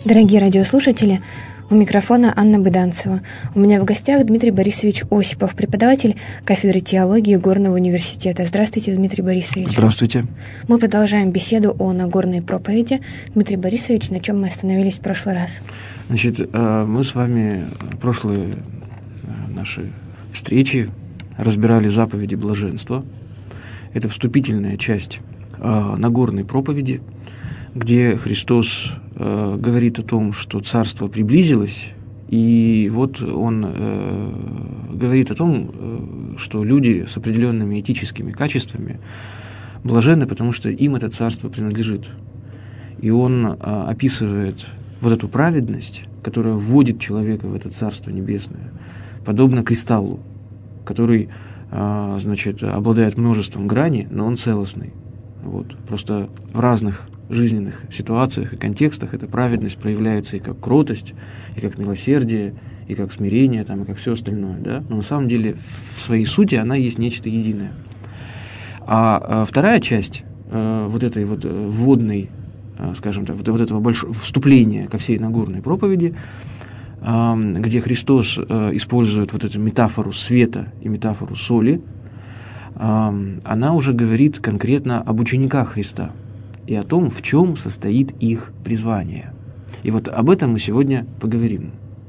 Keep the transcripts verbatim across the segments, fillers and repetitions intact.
Дорогие радиослушатели, у микрофона Анна Быданцева. У меня в гостях Дмитрий Борисович Осипов, преподаватель кафедры теологии Горного университета. Здравствуйте, Дмитрий Борисович. Здравствуйте. Мы продолжаем беседу о Нагорной проповеди. Дмитрий Борисович, на чем мы остановились в прошлый раз? Значит, мы с вами прошлые наши встречи разбирали заповеди блаженства. Это вступительная часть Нагорной проповеди, где Христос э, говорит о том, что царство приблизилось, и вот он э, говорит о том, э, что люди с определенными этическими качествами блаженны, потому что им это царство принадлежит. И он э, описывает вот эту праведность, которая вводит человека в это царство небесное, подобно кристаллу, который э, значит, обладает множеством граней, но он целостный. Вот. Просто в разных жизненных ситуациях и контекстах эта праведность проявляется и как кротость, и как милосердие, и как смирение, там, и как все остальное. Да? Но на самом деле в своей сути она есть нечто единое. А, а вторая часть а, вот этой вот вводной, а, скажем так, вот, вот этого большого вступления ко всей Нагорной проповеди, а, где Христос а, использует вот эту метафору света и метафору соли, а, она уже говорит конкретно об учениках Христа и о том, в чем состоит их призвание. И вот об этом мы сегодня поговорим.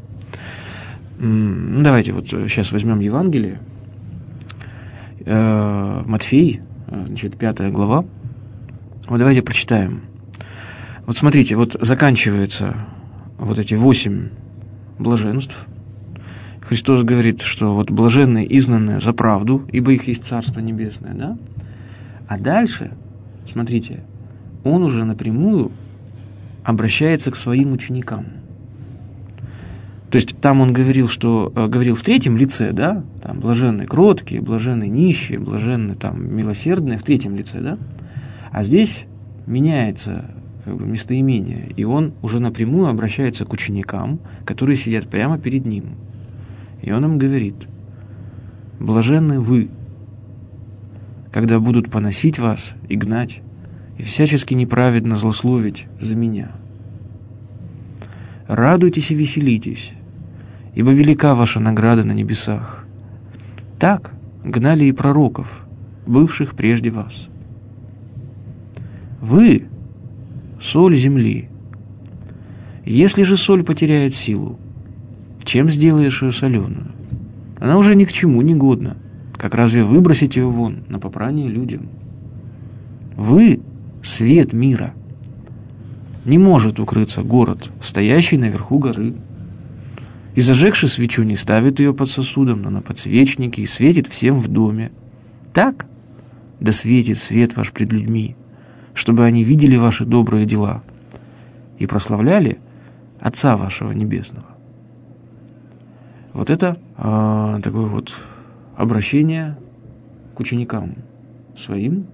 Ну, давайте вот сейчас возьмем Евангелие. Матфей, значит, пятая глава. Вот давайте прочитаем. Вот смотрите, вот заканчиваются вот эти восемь блаженств. Христос говорит, что вот блаженные изгнанные за правду, ибо их есть Царство Небесное, да? А дальше, смотрите, он уже напрямую обращается к своим ученикам. То есть там он говорил, что говорил в третьем лице, да, там блаженные кроткие, блаженные нищие, блаженные там милосердные в третьем лице, да, а здесь меняется как бы местоимение, и он уже напрямую обращается к ученикам, которые сидят прямо перед ним, и он им говорит: блаженны вы, когда будут поносить вас и гнать, и всячески неправедно злословить за меня. Радуйтесь и веселитесь, ибо велика ваша награда на небесах. Так гнали и пророков, бывших прежде вас. Вы — соль земли. Если же соль потеряет силу, чем сделаешь ее соленую? Она уже ни к чему не годна, как разве выбросить ее вон на попрание людям? Вы — свет мира. Не может укрыться город, стоящий наверху горы. И зажегши свечу, не ставит ее под сосудом, но на подсвечнике, и светит всем в доме. Так да светит свет ваш пред людьми, чтобы они видели ваши добрые дела и прославляли Отца вашего Небесного. Вот это а, такое вот обращение к ученикам своим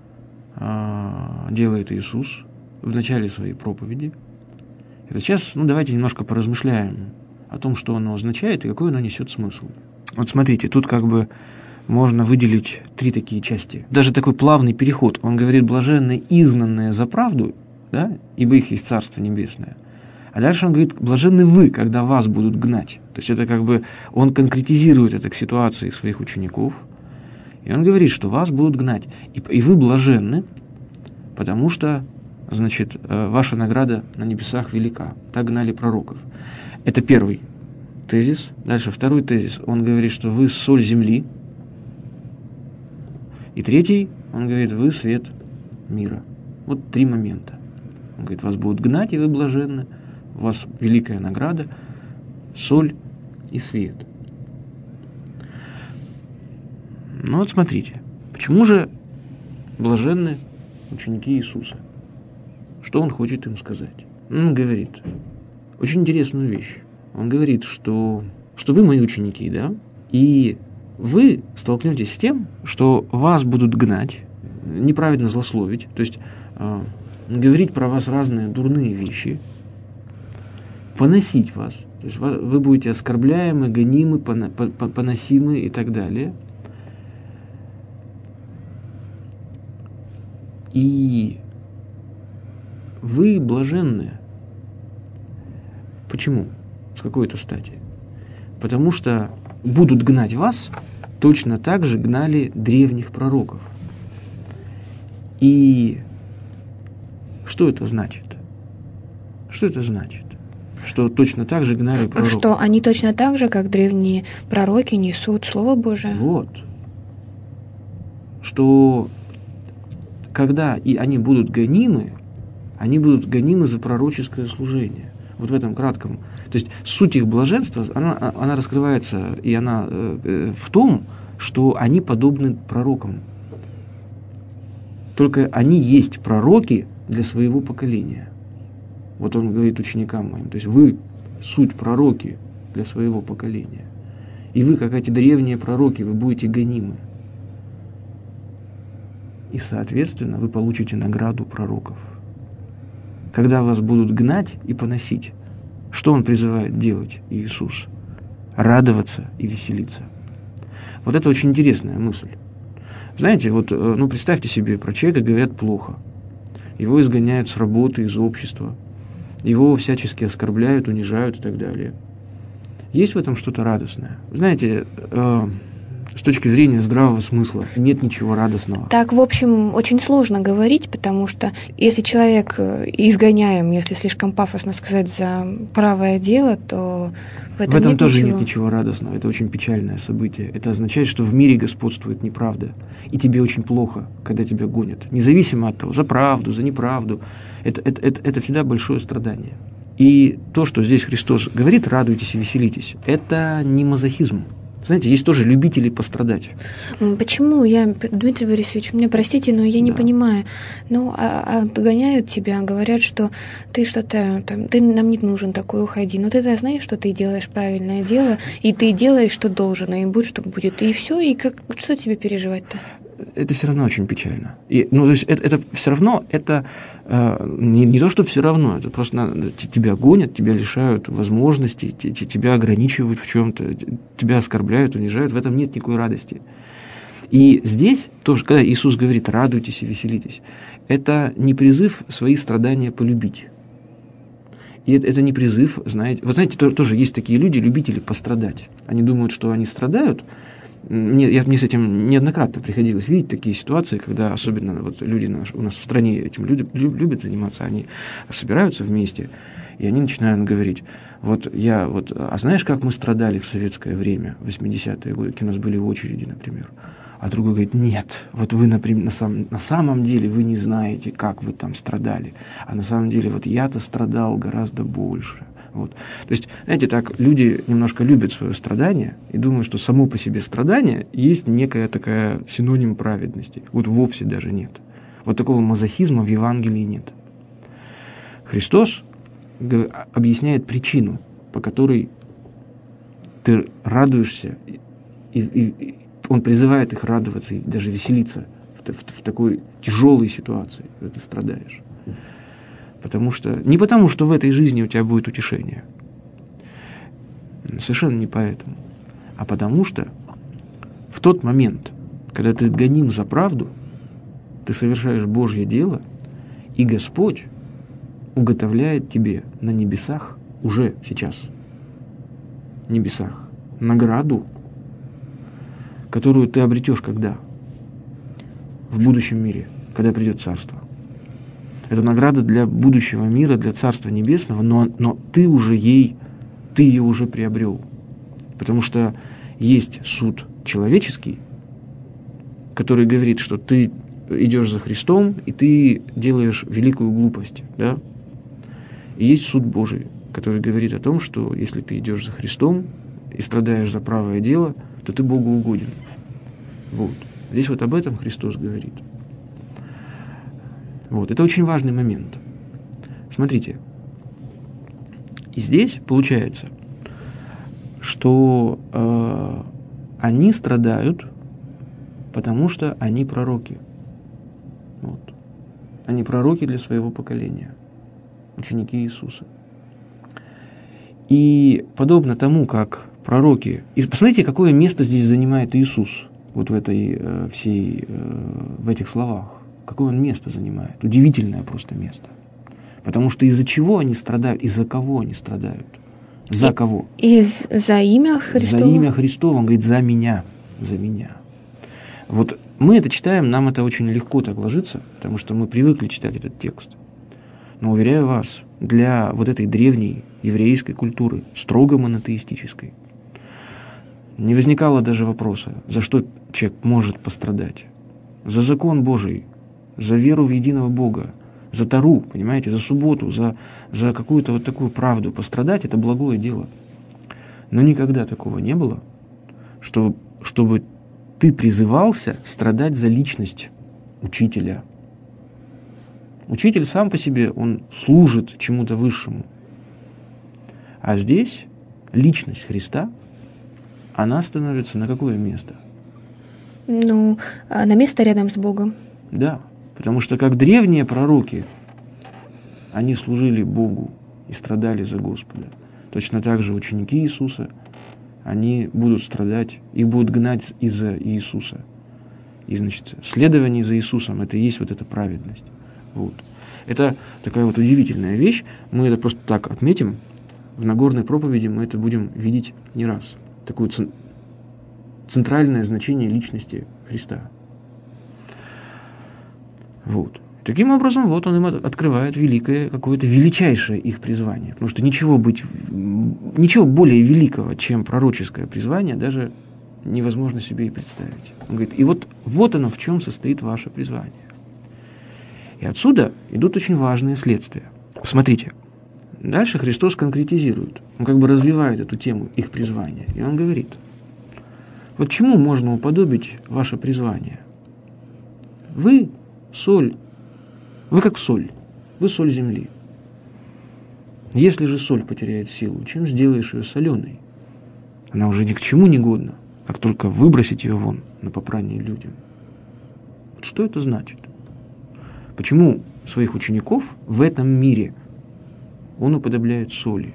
делает Иисус в начале своей проповеди. И вот сейчас, ну, давайте немножко поразмышляем о том, что оно означает и какой оно несет смысл. Вот смотрите, тут как бы можно выделить три такие части. Даже такой плавный переход. Он говорит: блаженные изгнанные за правду, да, ибо их есть Царство Небесное. А дальше он говорит: блаженны вы, когда вас будут гнать. То есть это как бы он конкретизирует это к ситуации своих учеников. И он говорит, что вас будут гнать. И, и вы блаженны, потому что, значит, ваша награда на небесах велика. Так гнали пророков. Это первый тезис. Дальше второй тезис. Он говорит, что вы соль земли. И третий, он говорит, вы свет мира. Вот три момента. Он говорит, вас будут гнать, и вы блаженны. У вас великая награда, соль и свет. Ну вот смотрите, почему же блаженны ученики Иисуса? Что он хочет им сказать? Он говорит очень интересную вещь. Он говорит, что, что вы мои ученики, да, и вы столкнетесь с тем, что вас будут гнать, неправедно злословить, то есть э, говорить про вас разные дурные вещи, поносить вас, то есть вы будете оскорбляемы, гонимы, поносимы и так далее. И вы блаженны, Почему? С какой-то стати? Потому что будут гнать вас, точно так же гнали древних пророков. И что это значит? Что это значит? Что точно так же гнали пророков. Что они точно так же, как древние пророки, несут Слово Божие. Вот. Что когда и они будут гонимы, они будут гонимы за пророческое служение. Вот в этом кратком. То есть суть их блаженства, она, она раскрывается, и она э, в том, что они подобны пророкам. Только они есть пророки для своего поколения. Вот он говорит ученикам моим. То есть вы суть пророки для своего поколения. И вы, как эти древние пророки, вы будете гонимы. И, соответственно, вы получите награду пророков. Когда вас будут гнать и поносить, что он призывает делать, Иисус? Радоваться и веселиться. Вот это очень интересная мысль. Знаете, вот, ну, представьте себе, про человека говорят плохо. Его изгоняют с работы, из общества. Его всячески оскорбляют, унижают и так далее. Есть в этом что-то радостное? Знаете, э, с точки зрения здравого смысла нет ничего радостного. Так, в общем, очень сложно говорить, потому что если человек изгоняем, если слишком пафосно сказать, за правое дело, то в этом, в этом нет тоже ничего. нет ничего радостного. Это очень печальное событие. Это означает, что в мире господствует неправда. И тебе очень плохо, когда тебя гонят. Независимо от того, за правду, за неправду. Это, это, это, это всегда большое страдание. И то, что здесь Христос говорит, радуйтесь и веселитесь, это не мазохизм. Знаете, есть тоже любители пострадать. Почему? Я, Дмитрий Борисович, меня простите, но я не да. понимаю. Ну, а, отгоняют тебя, говорят, что ты что-то там, ты нам не нужен такой, уходи. Но ты-то знаешь, что ты делаешь правильное дело, и ты делаешь, что должен, и будь, что будет. И все, и как, что тебе переживать-то? Это все равно очень печально. И, ну, то есть это, это все равно, это э, не, не то, что все равно, это просто надо, тебя гонят, тебя лишают возможностей, т, т, тебя ограничивают в чем-то, тебя оскорбляют, унижают, в этом нет никакой радости. И здесь тоже, когда Иисус говорит «радуйтесь и веселитесь», это не призыв свои страдания полюбить. И это, это не призыв, знаете, вот знаете, то, тоже есть такие люди, любители пострадать. Они думают, что они страдают. Мне, я, мне с этим неоднократно приходилось видеть такие ситуации, когда особенно вот люди наш, у нас в стране этим люди, любят заниматься, они собираются вместе, и они начинают говорить, вот я, вот, а знаешь, как мы страдали в советское время, в восьмидесятые годы, какие у нас были очереди, например. А другой говорит, нет, вот вы, например, на, сам, на самом деле вы не знаете, как вы там страдали, а на самом деле вот я-то страдал гораздо больше. Вот. То есть, знаете, так люди немножко любят свое страдание и думают, что само по себе страдание есть некая такая синоним праведности. Вот вовсе даже нет. Вот такого мазохизма в Евангелии нет. Христос объясняет причину, по которой ты радуешься, и, и, и Он призывает их радоваться и даже веселиться в, в, в такой тяжелой ситуации, когда ты страдаешь. Потому что, не потому, что в этой жизни у тебя будет утешение. Совершенно не поэтому. А потому что в тот момент, когда ты гоним за правду, ты совершаешь Божье дело, и Господь уготовляет тебе на небесах, уже сейчас, небесах, награду, которую ты обретешь когда? В будущем мире, когда придет Царство. Это награда для будущего мира, для Царства Небесного, но, но ты уже ей, ты ее уже приобрел. Потому что есть суд человеческий, который говорит, что ты идешь за Христом, и ты делаешь великую глупость. Да? И есть суд Божий, который говорит о том, что если ты идешь за Христом и страдаешь за правое дело, то ты Богу угоден. Вот. Здесь вот об этом Христос говорит. Вот, это очень важный момент. Смотрите, и здесь получается, что э, они страдают, потому что они пророки. Вот. Они пророки для своего поколения, ученики Иисуса. И подобно тому, как пророки... И посмотрите, какое место здесь занимает Иисус вот в этой э, всей, э, в этих словах. Какое он место занимает? Удивительное просто место. Потому что из-за чего они страдают? Из-за кого они страдают? За и, кого? И за имя Христово? За имя Христово. Он говорит, за меня, за меня. Вот мы это читаем, нам это очень легко так ложится, потому что мы привыкли читать этот текст. Но, уверяю вас, для вот этой древней еврейской культуры, строго монотеистической, не возникало даже вопроса, за что человек может пострадать. За закон Божий, за веру в единого Бога, за Тору, понимаете, за субботу, за, за какую-то вот такую правду пострадать – это благое дело. Но никогда такого не было, что, чтобы ты призывался страдать за личность учителя. Учитель сам по себе, он служит чему-то высшему. А здесь личность Христа, она становится на какое место? Ну, на место рядом с Богом. Да, потому что как древние пророки, они служили Богу и страдали за Господа. Точно так же ученики Иисуса, они будут страдать, их будут гнать из-за Иисуса. И, значит, следование за Иисусом – это и есть вот эта праведность. Вот. Это такая вот удивительная вещь. Мы это просто так отметим. В Нагорной проповеди мы это будем видеть не раз. Такое центральное значение личности Христа. Вот. Таким образом, вот он им открывает великое, какое-то величайшее их призвание. Потому что ничего, быть, ничего более великого, чем пророческое призвание, даже невозможно себе и представить. Он говорит, и вот, вот оно, в чем состоит ваше призвание. И отсюда идут очень важные следствия. Смотрите, дальше Христос конкретизирует, он как бы развивает эту тему их призвания. И он говорит, вот чему можно уподобить ваше призвание? Вы соль, вы как соль, вы соль земли. Если же соль потеряет силу, чем сделаешь ее соленой? Она уже ни к чему не годна, как только выбросить ее вон на попрание людям. Вот что это значит? Почему своих учеников в этом мире он уподобляет соли?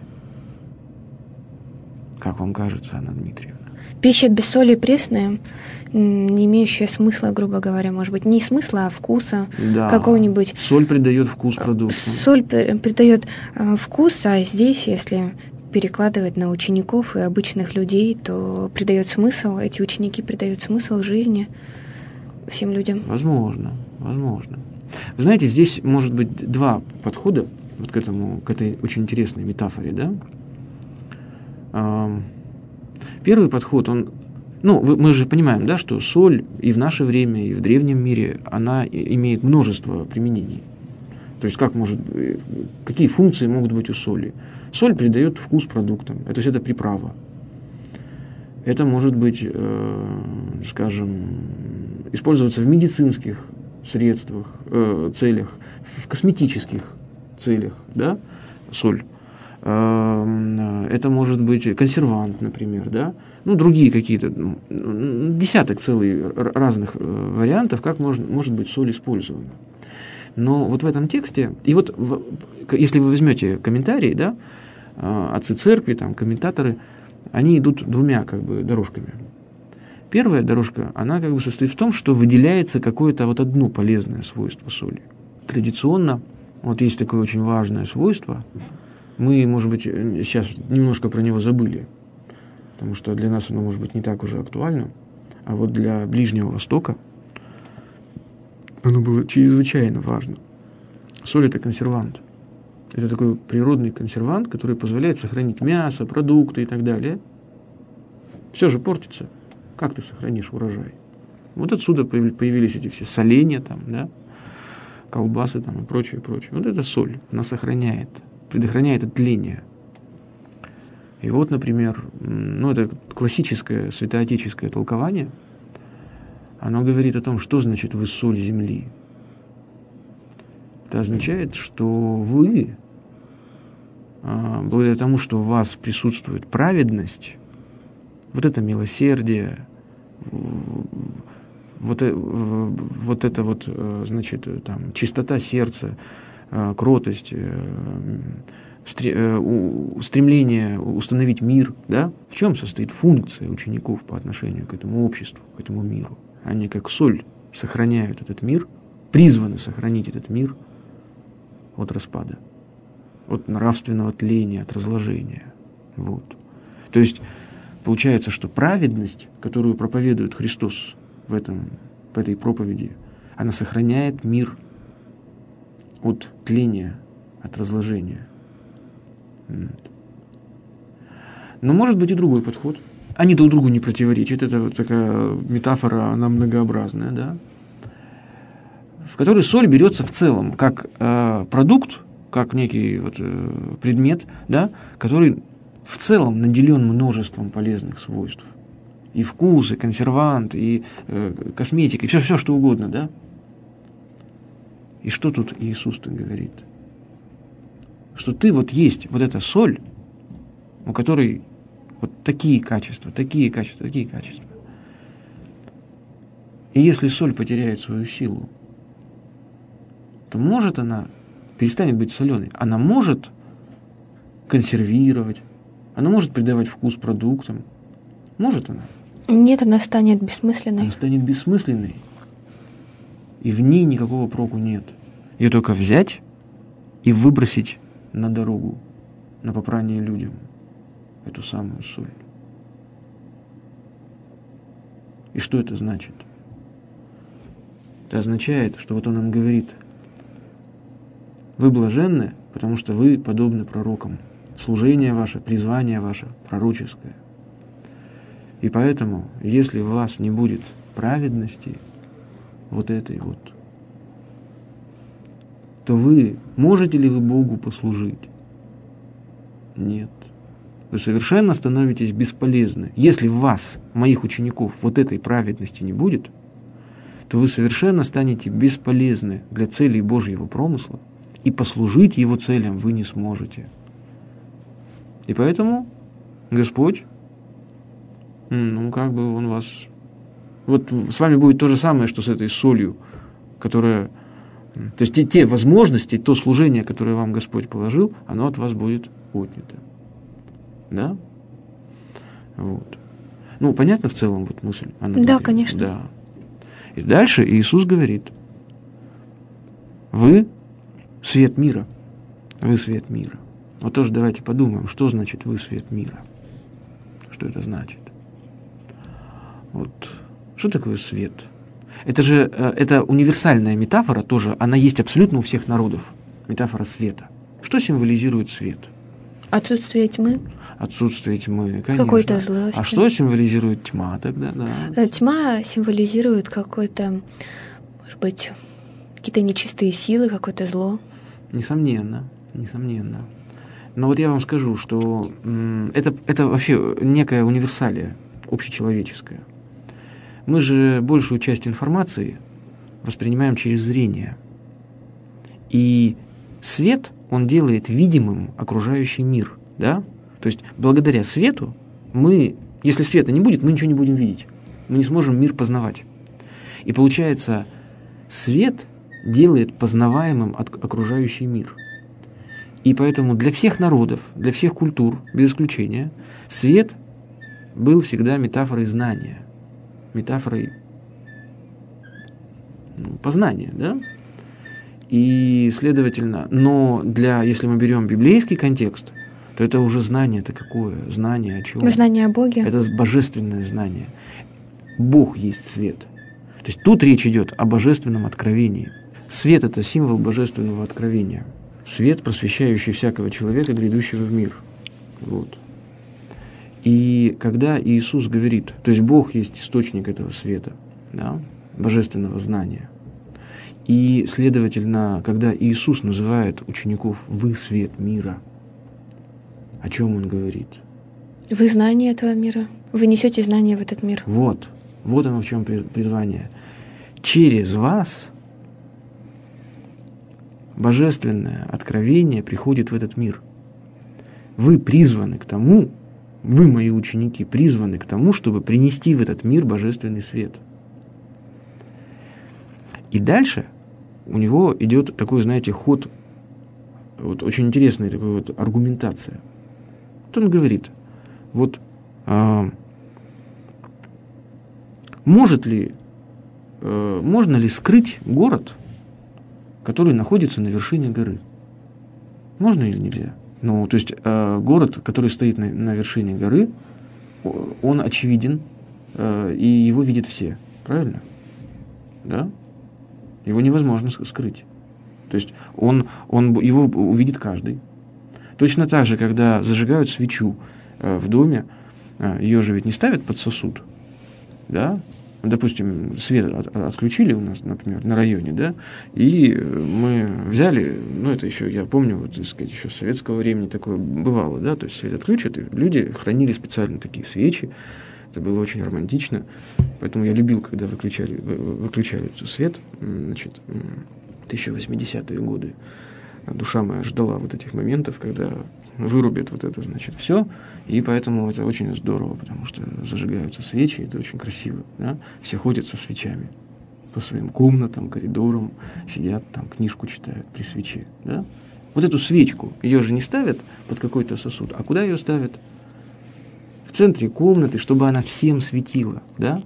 Как вам кажется, Анна Дмитриевна? Пища без соли пресная, не имеющая смысла, грубо говоря, может быть, не смысла, а вкуса да. какого-нибудь. Соль придает вкус продукту. Соль придает вкус, а здесь, если перекладывать на учеников и обычных людей, то придает смысл, эти ученики придают смысл жизни всем людям. Возможно, возможно. Вы знаете, здесь может быть два подхода вот к этому, к этой очень интересной метафоре, да? Первый подход, он, ну, мы же понимаем, да, что соль и в наше время, и в древнем мире, она имеет множество применений. То есть, как может, какие функции могут быть у соли? Соль придает вкус продуктам, то есть это приправа. Это может быть, э, скажем, использоваться в медицинских средствах, э, целях, в косметических целях, да, соль. Это может быть консервант, например, да, ну, другие какие-то, десяток целый разных вариантов, как может, может быть соль использована. Но вот в этом тексте, и вот если вы возьмете комментарии, да, отцы церкви, там, комментаторы, они идут двумя как бы дорожками. Первая дорожка, она как бы состоит в том, что выделяется какое-то вот одно полезное свойство соли. Традиционно, вот есть такое очень важное свойство, мы, может быть, сейчас немножко про него забыли, потому что для нас оно, может быть, не так уже актуально, а вот для Ближнего Востока оно было чрезвычайно важно. Соль – это консервант. Это такой природный консервант, который позволяет сохранить мясо, продукты и так далее. Все же портится. Как ты сохранишь урожай? Вот отсюда появились эти все соленья, там, да, колбасы там, и прочее, прочее. Вот это соль, она сохраняет, предохраняет от тления. И вот, например, ну, это классическое святоотеческое толкование, оно говорит о том, что значит «вы соль земли». Это означает, что вы, благодаря тому, что у вас присутствует праведность, вот это милосердие, вот, вот это вот, значит, там, чистота сердца, кротость, стремление установить мир, да? В чем состоит функция учеников по отношению к этому обществу, к этому миру? Они как соль сохраняют этот мир, призваны сохранить этот мир от распада, от нравственного тления, от разложения. Вот. То есть получается, что праведность, которую проповедует Христос в, этом, в этой проповеди, она сохраняет мир от тления, от разложения. Но может быть и другой подход. Они друг другу не противоречат. Это вот такая метафора, она многообразная, да? В которой соль берется в целом как э, продукт, как некий вот, э, предмет, да, который в целом наделен множеством полезных свойств. И вкус, и консервант, и э, косметика, и все, все что угодно, да? И что тут Иисус-то говорит? Что ты вот есть вот эта соль, у которой вот такие качества, такие качества, такие качества. И если соль потеряет свою силу, то может она, перестанет быть соленой, она может консервировать, она может придавать вкус продуктам. Может она? Нет, она станет бессмысленной. Она станет бессмысленной. И в ней никакого проку нет. Ее только взять и выбросить на дорогу, на попрание людям, эту самую соль. И что это значит? Это означает, что вот он нам говорит: вы блаженны, потому что вы подобны пророкам. Служение ваше, призвание ваше пророческое. И поэтому, если в вас не будет праведности, вот этой вот, то вы, можете ли вы Богу послужить? Нет. Вы совершенно становитесь бесполезны. Если в вас, моих учеников, вот этой праведности не будет, то вы совершенно станете бесполезны для целей Божьего промысла, и послужить Его целям вы не сможете. И поэтому Господь, ну, как бы Он вас... Вот с вами будет то же самое, что с этой солью, которая... То есть те, те возможности, то служение, которое вам Господь положил, оно от вас будет отнято. Да? Вот. Ну, понятно в целом вот мысль? Она да, будет, конечно. Да. И дальше Иисус говорит: вы свет мира. Вы свет мира. Вот тоже давайте подумаем, что значит вы свет мира. Что это значит? Вот. Что такое свет? Это же это универсальная метафора тоже, она есть абсолютно у всех народов. Метафора света. Что символизирует свет? Отсутствие тьмы. Отсутствие тьмы, конечно. Какой-то злости. А что символизирует тьма тогда? Да. Тьма символизирует какое-то, может быть, какие-то нечистые силы, какое-то зло. Несомненно, несомненно. Но вот я вам скажу, что м, это, это вообще некая универсалия, общечеловеческая. Мы же большую часть информации воспринимаем через зрение. И свет, он делает видимым окружающий мир, да? То есть благодаря свету мы, если света не будет, мы ничего не будем видеть. Мы не сможем мир познавать. И получается, свет делает познаваемым окружающий мир. И поэтому для всех народов, для всех культур, без исключения, свет был всегда метафорой знания, метафорой ну, познания, да? И, следовательно, но для, если мы берем библейский контекст, то это уже знание-то какое? Знание о чем? Знание о Боге. Это божественное знание. Бог есть свет. То есть тут речь идет о божественном откровении. Свет – это символ божественного откровения. Свет, просвещающий всякого человека, грядущего в мир. Вот. И когда Иисус говорит, то есть Бог есть источник этого света, да, божественного знания. И, следовательно, когда Иисус называет учеников «вы свет мира», о чем Он говорит? Вы знание этого мира. Вы несете знание в этот мир. Вот. Вот оно в чем призвание. Через вас божественное откровение приходит в этот мир. Вы призваны к тому, вы, мои ученики, призваны к тому, чтобы принести в этот мир божественный свет. И дальше у него идет такой, знаете, ход, вот очень интересная такая вот аргументация. Вот он говорит, вот а, может ли, а, можно ли скрыть город, который находится на вершине горы? Можно или нельзя? Ну, то есть э, город, который стоит на, на вершине горы, он очевиден, э, и его видят все. Правильно? Да? Его невозможно скрыть. То есть он, он, его увидит каждый. Точно так же, когда зажигают свечу э, в доме, э, ее же ведь не ставят под сосуд. Да? Допустим, свет от, отключили у нас, например, на районе, да, и мы взяли, ну, это еще, я помню, вот, так сказать, еще с советского времени такое бывало, да, то есть свет отключат, и люди хранили специально такие свечи, это было очень романтично, поэтому я любил, когда выключали, выключали свет, значит, тысяча восьмидесятые годы. Душа моя ждала вот этих моментов, когда вырубят вот это, значит, все, и поэтому это очень здорово, потому что зажигаются свечи, это очень красиво, да? Все ходят со свечами по своим комнатам, коридорам, сидят там, книжку читают при свече, да? Вот эту свечку, ее же не ставят под какой-то сосуд, а куда ее ставят? В центре комнаты, чтобы она всем светила, да?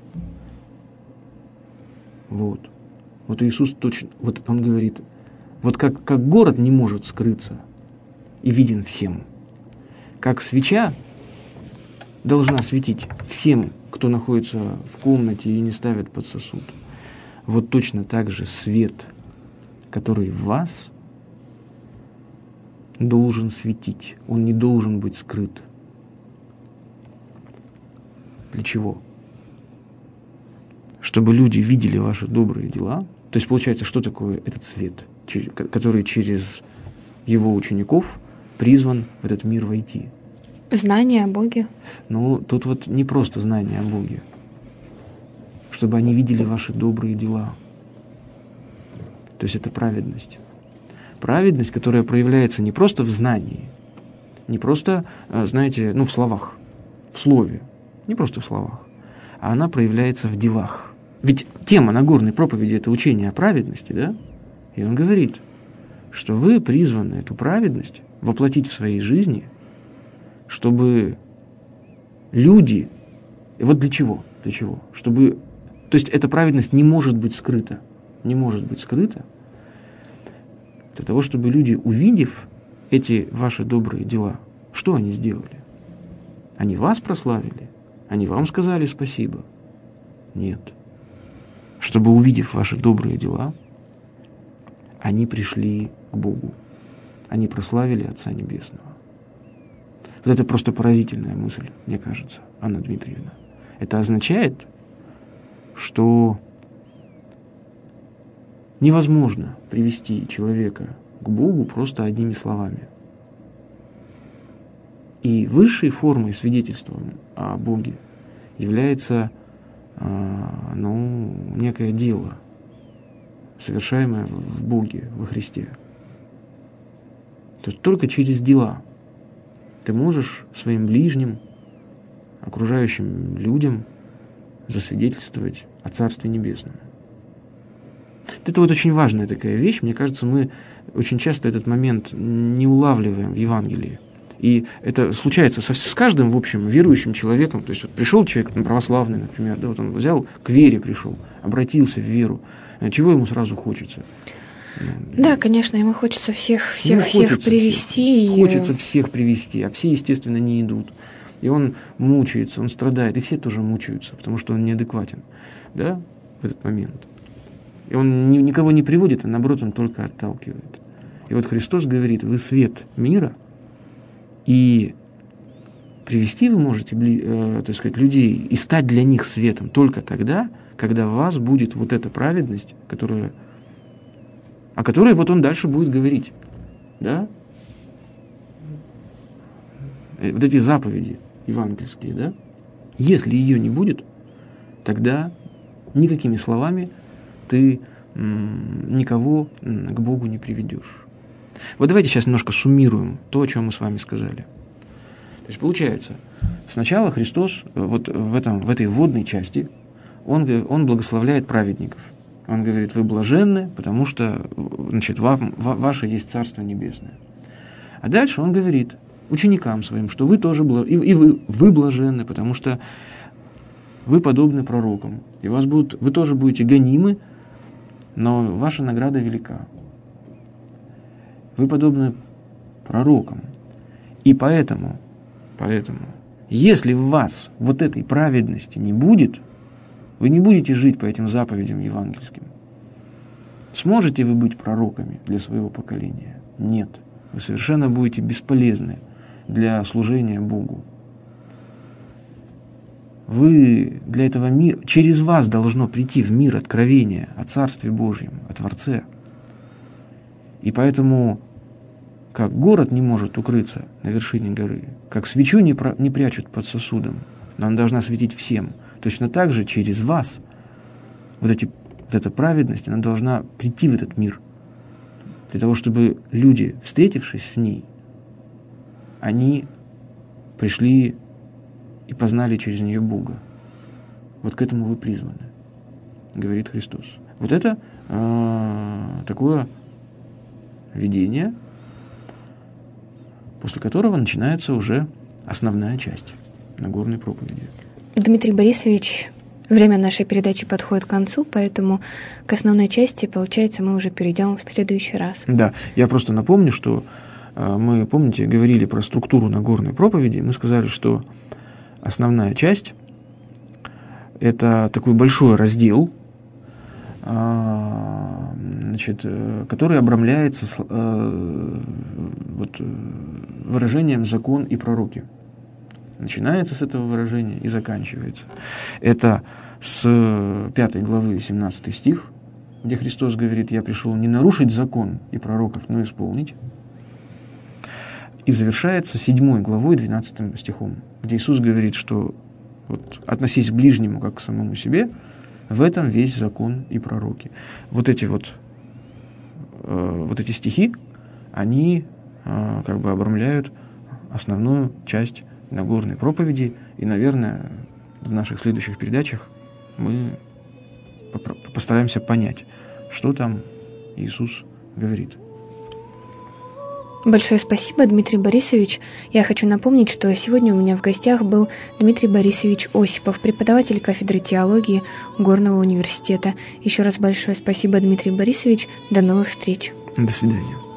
Вот. Вот Иисус точно, вот Он говорит, вот как, как город не может скрыться и виден всем, как свеча должна светить всем, кто находится в комнате и не ставит под сосуд. Вот точно так же свет, который в вас, должен светить. Он не должен быть скрыт. Для чего? Чтобы люди видели ваши добрые дела. То есть, получается, что такое этот свет, который через его учеников призван в этот мир войти? Знание о Боге. Ну, тут вот не просто знание о Боге. Чтобы они видели ваши добрые дела. То есть это праведность. Праведность, которая проявляется не просто в знании, не просто, знаете, ну, в словах, в слове, не просто в словах, а она проявляется в делах. Ведь тема Нагорной проповеди – это учение о праведности, да? И он говорит, что вы призваны эту праведность воплотить в своей жизни, чтобы люди... И вот для чего? Для чего? Чтобы... То есть эта праведность не может быть скрыта. Не может быть скрыта. Для того, чтобы люди, увидев эти ваши добрые дела, что они сделали? Они вас прославили? Они вам сказали спасибо? Нет. Чтобы, увидев ваши добрые дела, они пришли к Богу. Они прославили Отца Небесного. Вот это просто поразительная мысль, мне кажется, Анна Дмитриевна. Это означает, что невозможно привести человека к Богу просто одними словами. И высшей формой свидетельства о Боге является ну, некое дело, совершаемое в Боге, во Христе. То есть только через дела ты можешь своим ближним, окружающим людям засвидетельствовать о Царстве Небесном. Это вот очень важная такая вещь. Мне кажется, мы очень часто этот момент не улавливаем в Евангелии. И это случается со, с каждым, в общем, верующим человеком. То есть вот пришел человек, ну, православный, например, да, вот он взял, к вере пришел, обратился в веру. Чего ему сразу хочется? Да, конечно, ему хочется всех, всех, всех хочется привести. Всех. И... Хочется всех привести, а все, естественно, не идут. И он мучается, он страдает, и все тоже мучаются, потому что он неадекватен, да, в этот момент. И он ни, никого не приводит, а наоборот, он только отталкивает. И вот Христос говорит, вы свет мира, и привести вы можете, э, так сказать, людей и стать для них светом только тогда, когда в вас будет вот эта праведность, которая, о которой вот он дальше будет говорить. Да? Вот эти заповеди евангельские, да? Если ее не будет, тогда никакими словами ты м, никого к Богу не приведешь. Вот давайте сейчас немножко суммируем то, о чем мы с вами сказали. То есть получается, сначала Христос вот в, этом, в этой вводной части, он, он благословляет праведников. Он говорит, вы блаженны, потому что, значит, вам, ваше есть Царство Небесное. А дальше он говорит ученикам своим, что вы тоже благ... и, и вы, вы блаженны, потому что вы подобны пророкам. И вас будут, вы тоже будете гонимы, но ваша награда велика. Вы подобны пророком. И поэтому, поэтому, если в вас вот этой праведности не будет, вы не будете жить по этим заповедям евангельским. Сможете вы быть пророками для своего поколения? Нет. Вы совершенно будете бесполезны для служения Богу. Вы для этого мира, через вас должно прийти в мир откровения о Царстве Божьем, о Творце. И поэтому, как город не может укрыться на вершине горы, как свечу не, про, не прячут под сосудом, но она должна светить всем, точно так же через вас вот, эти, вот эта праведность, она должна прийти в этот мир, для того, чтобы люди, встретившись с ней, они пришли и познали через нее Бога. Вот к этому вы призваны, говорит Христос. Вот это э, такое видение, после которого начинается уже основная часть Нагорной проповеди. Дмитрий Борисович, время нашей передачи подходит к концу, поэтому к основной части, получается, мы уже перейдем в следующий раз. Да, я просто напомню, что э, мы, помните, говорили про структуру Нагорной проповеди, мы сказали, что основная часть – это такой большой раздел, значит, который обрамляется вот, выражением «закон и пророки». Начинается с этого выражения и заканчивается. Это с пятой главы семнадцатый стих, где Христос говорит: «Я пришел не нарушить закон и пророков, но исполнить». И завершается седьмой главой двенадцатым стихом, где Иисус говорит, что вот, относись к ближнему как к самому себе, в этом весь закон и пророки. Вот эти вот, э, вот эти стихи, они э, как бы обрамляют основную часть Нагорной проповеди, и, наверное, в наших следующих передачах мы постараемся понять, что там Иисус говорит. Большое спасибо, Дмитрий Борисович. Я хочу напомнить, что сегодня у меня в гостях был Дмитрий Борисович Осипов, преподаватель кафедры теологии Горного университета. Еще раз большое спасибо, Дмитрий Борисович. До новых встреч. До свидания.